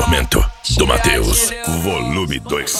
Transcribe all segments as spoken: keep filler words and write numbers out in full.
Tormento do Matheus. Volume dois.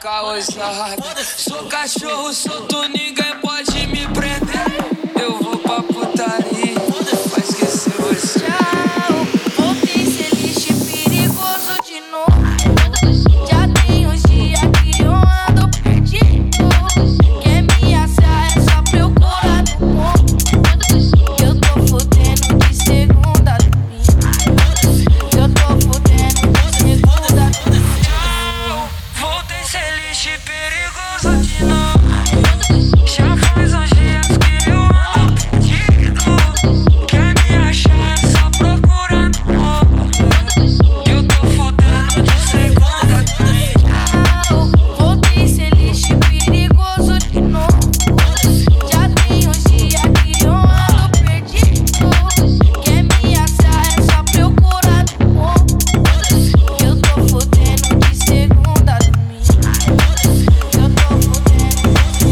Sou cachorro solto, ninguém pode me prender. Eu vou pra putaria, vai esquecer você. Vou ter ser lixo perigoso de novo. Já tem uns dias que eu ando perdido. Quer me achar é só procurar no mundo. Eu tô fudendo de segunda a domingo. Eu tô fudendo de segunda a domingo. Vou ter ser lixo perigoso de novo. Já faz uns dias que eu ando perdido. Quer me achar é só procurar no mundo. Eu tô fudendo de segunda a domingo. Vou ter ser lixo perigoso de novo. Já tem uns dias que eu ando perdido. Quer me achar é só procurar no mundo. Eu tô fudendo de segunda a domingo. Eu tô fudendo.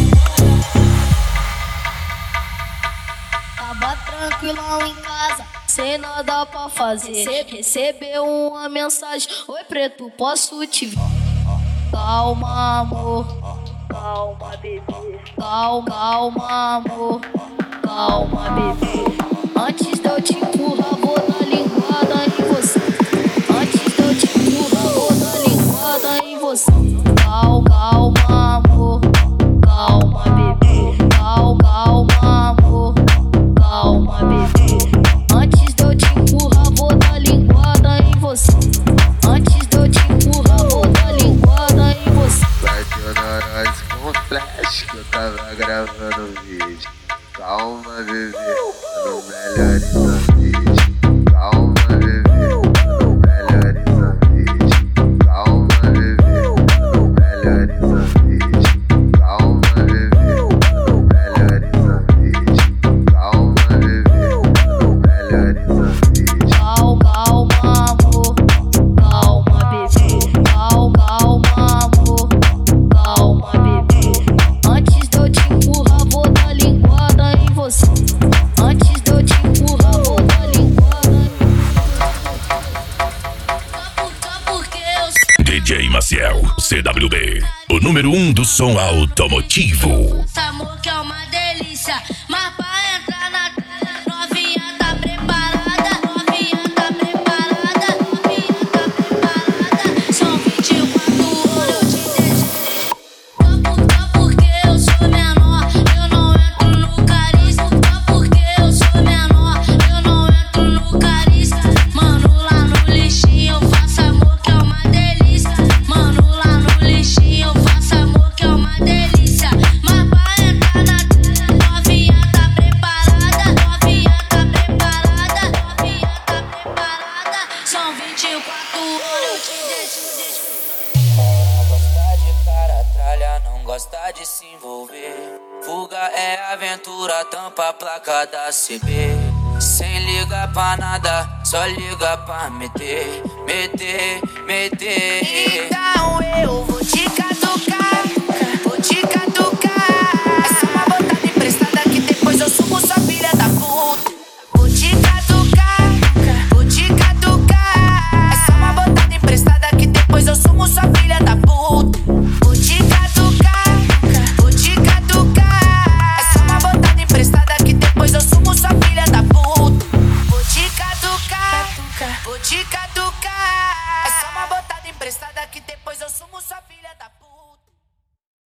Tava tranquilão em casa, sem nada pra fazer. Recebeu uma mensagem: oi preto, posso te ver? Calma amor, calma bebê. Calma, calma amor, calma bebê. Antes de eu te empurrar, vou dar linguada em você. Antes de eu te empurrar, vou dar linguada em você. Calma, calma amor, calma bebê. Calma, calma amor, calma bebê. Antes de eu te empurrar, vou dar linguada em você. Antes de eu te empurrar, vou dar linguada em você. Bateu na nós com flash que eu tava gravando vídeo. Calma, bebê, no melhoriza vídeo. Calma, bebê, no melhoriza vídeo. Calma, bebê, no melhoriza vídeo. Calma, bebê, no melhoriza vídeo. Calma, bebê, no melhoriza vídeo. Calma, calma amor, calma bebê. Calma, calma amor, calma bebê. Antes de eu te empurrar, vou dar linguada em você. Antes de eu te empurrar, vou dar linguada em você. Só porque eu sou D J Maciel, C W B, o número um do som automotivo. esse amor que é uma delícia. Mas pra entrar na novinha tá preparada. Novinha tá preparada. Novinha tá preparada. São vinte e quatro horas eu te deixo. Só porque eu sou menor, eu não entro no carisma. Só porque eu sou menor, eu não entro no carisma. Mano, lá no lixinho eu faço amor que é uma delícia. Mano, lá no lixinho eu faço amor que é uma delícia. Mas pra entrar na novinha tá preparada. Novinha tá preparada. Novinha tá preparada. São vinte e quatro horas eu te deixo, deixo. Não gosta de cara tralha, não gosta de se envolver. Fuga é aventura, tampa a placa da C B. Sem ligar pra nada, só liga pra meter, meter, meter. Então eu vou te catucar, vou te catucar. Essa é uma botada emprestada que depois eu sumo sua filha da puta. Vou te catucar, vou te catucar. Essa é uma botada emprestada que depois eu sumo sua filha da puta. Vou te catucar, vou te catucar. Essa é uma botada emprestada que depois eu sumo sua filha da puta. Vou te catucar, vou te catucar.